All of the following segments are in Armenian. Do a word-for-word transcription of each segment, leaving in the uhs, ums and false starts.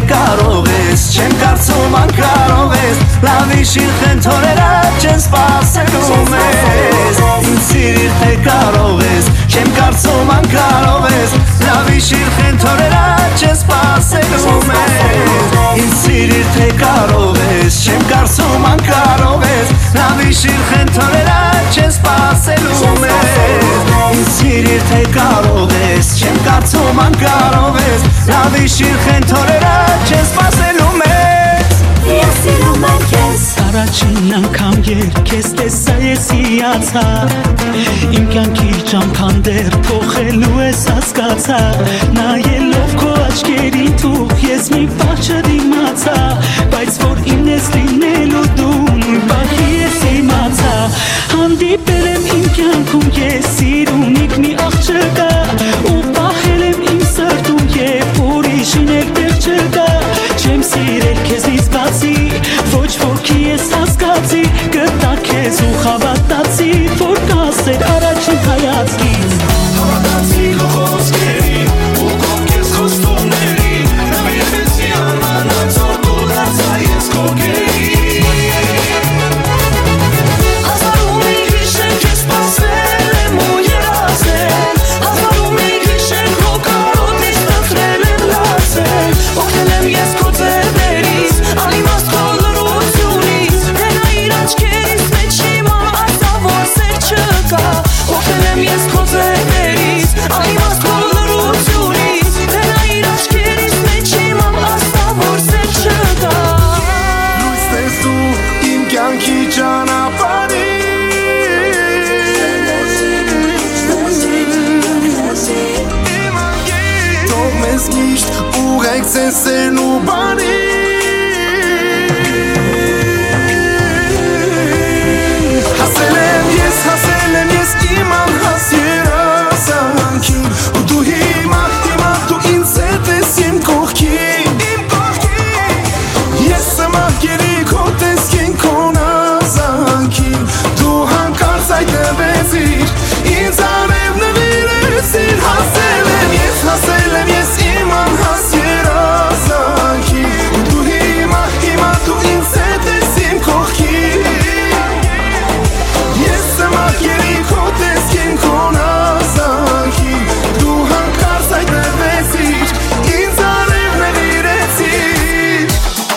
կարող ես Չեմ կարծում անկարող ես Լավ իշիր խենթորերա չեն սպասելու մեզ Ինձ սիրիր թե կարող ես Չեմ կարծում անկարող ես Լավ իշիր խենթորերա չեն սպասելու մեզ Ինձ սիրիր թե կարող ես Չեմ կարծում անկարող ես Լավ իշիր խենթորերա չեն սպասելու մեզ Ինձ սիրիր թե կարող ես Չեմ կարծում անկարող ես Լավ իշիր խենթորերա չեն սպասելու մեզ Ես սիրում եմ քեզ Առաջին անգամ երբ քեզ տեսա ես հիացա Իմ կյանքի ճամփան դեռ փոխելու ես հասկացա Նայելով քո աչքերին թող ես մի պահ չդիմացա Բայց որ ինձ ես լինելու դու նույն պահի ես իմացա Հանդիպել եմ իմ կյանքում ես սիրունիկ մի աղջկա Ու պահել եմ իմ սրտում երբ ուրիշին էլ տեղ չկա Չեմ սիրել քեզից բացի Ոչ ոքի ես հասկացի Գտա քեզ ու հավատացի Որ կասեր առաջին հայացքից Հավատացի քո խոսքերին Ու կողքես խոստումներին Նվիրվեցի անանած որ դու դարձա ես քո գերին Հազարում եք հիշենք ես սպասել եմ ու երազել Հազարում եք հիշենք քո կարոտից տխրել եմ լացել Օգնել եմ ես քո ձեռներից Անիմաստ քո լրությունից Թե նա իր աչքերից մեջ հիմա ասավոր սեր չկա Օգնել եմ ես քո ձեռներից Անիմաստ քո լրությունից Թե նա իր աչքերից մեջ հիմա ասավոր սեր չկա Լույս տես դու իմ կյանքի ճանապարհին Թող մեզ միշտ ուղեկցեն սերն ու բանին Հասել եմ ես, հասել եմ ես իմ անհաս երազանքին Ու դու հիմա, հիմա դու ինձ հետ ես իմ կողքին Ես սմահ քո տեսքին քո նազանքին Դու հանկարծ հայտնվեցիր ինձ արև նվիրեցիր Հասել եմ ես, հասել եմ ես իմ անհաս երազանքին Ու դու հիմա, հիմա դու ինձ հետ ես իմ կողքին Ես սմահ քո տեսքին քո նազանքին Դու հանկարծ հայտնվեցիր ինձ արև նվիրեցիր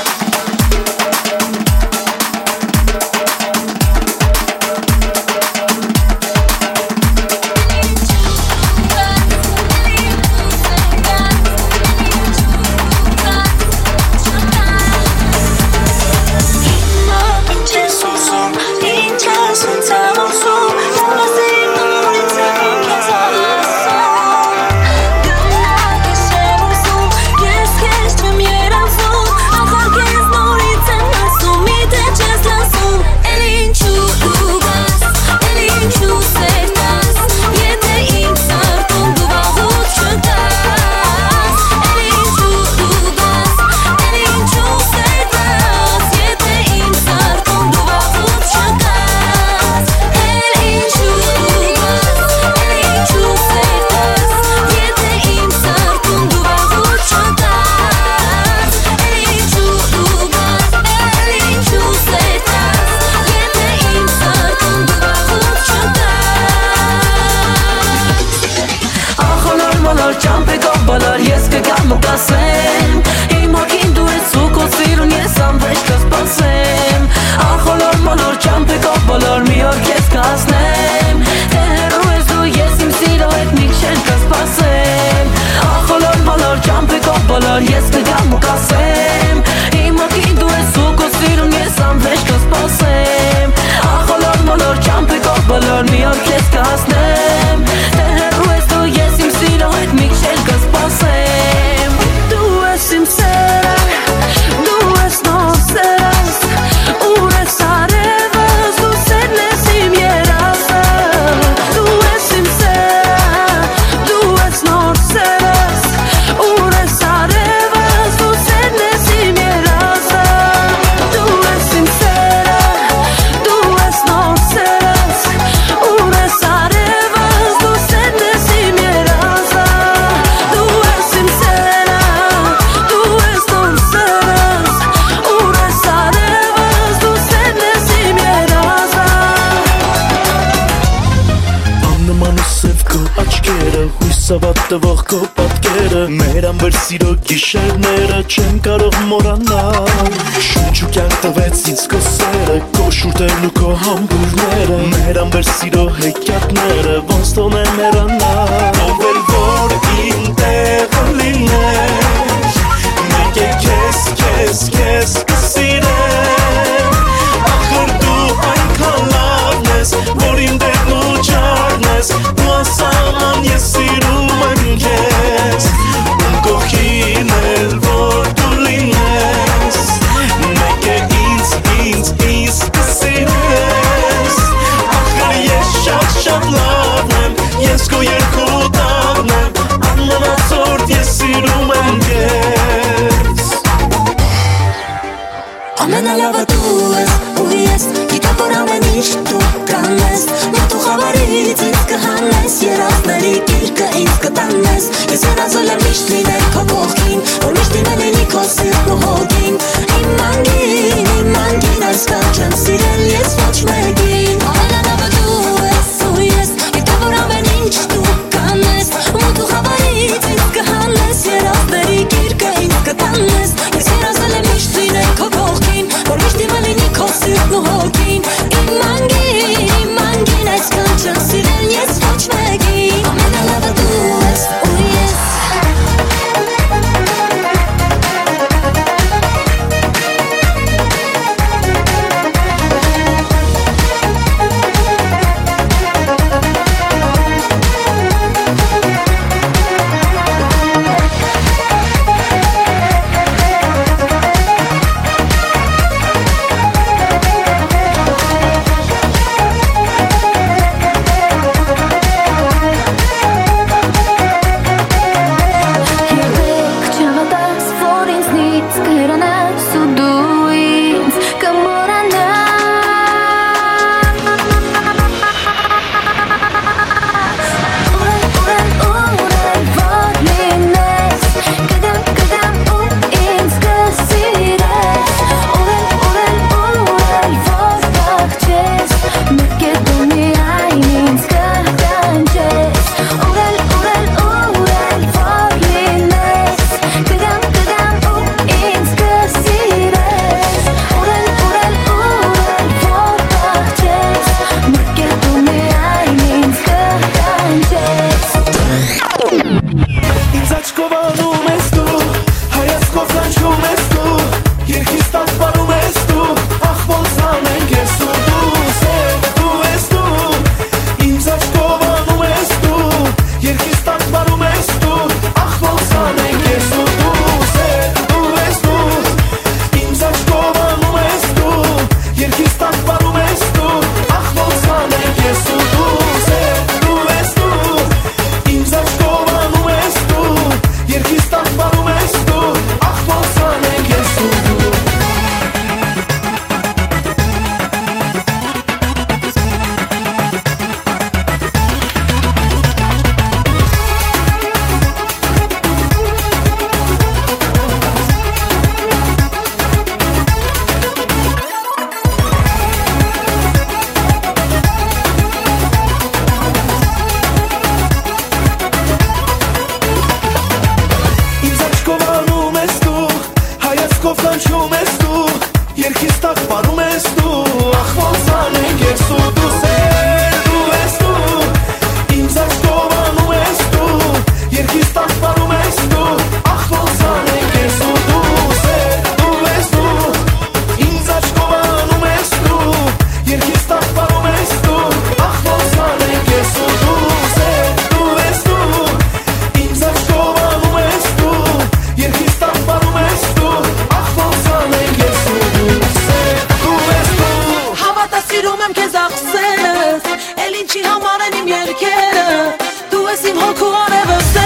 Ես կգամ ու կասեմ Իմ ոգին դու ես ու քո սիրուն ես անվեշ կսպասեմ Ախոլոր մոլոր ճամպիկով բոլոր մի օր քեզ կհասնեմ Թե հեռու ես դու ես իմ սիրո հետ մի քիչ կսպասեմ Դու Լուսավատվող քո պատկերը մեր ամբեր սիրո գիշերները չեմ կարող մոռանալ Շունչ ու կյանք տվեց ինձ քո սերը Քո շուրթերն ու քո համբուրները Մեր ամբեր սիրո հեքիաթները ոնց թողնեմ հեռանալ Ով էլ որ իմ տեղը լիներ Մեկ է քեզ, քեզ, քեզ կսիրեմ Ախր դու այնքան լավն ես Որ իմ դերն ու ջարն ես Դու անսահման ես սիրում եմ քեզ Ում կողքին էլ որ դու լինես Մեկ է ինձ, ինձ, ինձ կսիրես Ախր ես շատ, շատ լավն եմ Ես քո երկու տաղն եմ Անմնացորդ ես սիրում եմ քեզ Ամենալավը դու ես ու ես Գիտեմ որ ամեն ինչ դու կանես Մոտ ու խավարից ինձ կհանես Երազների գիրկը ինձ կտանես Ես երազել եմ միշտ լինել քո կողքին Որ միշտ ինել լինի քո սիրտն ու հոգին Իմ մանգին, իմ մանգին Այս կան չեմ սիրել ես ոչ մեկին Ամենալավը դու ես ու ես Գիտեմ որ ամեն ինչ դու կանես Մոտ ու խավարից ինձ կհանես Երազների գիրկը ինձ կտանես Ես երազել եմ միշտ լինել քո կողքին Որ միշտ ինել լինի քո սիրտն ու հոգին Իմ մանգին, իմ մանգին Այս կան չեմ սիրել ես ոչ մեկին Ամենալավը դու ես ու ես Չի համարեն իմ երկերը Դու ես իմ հոգու անևը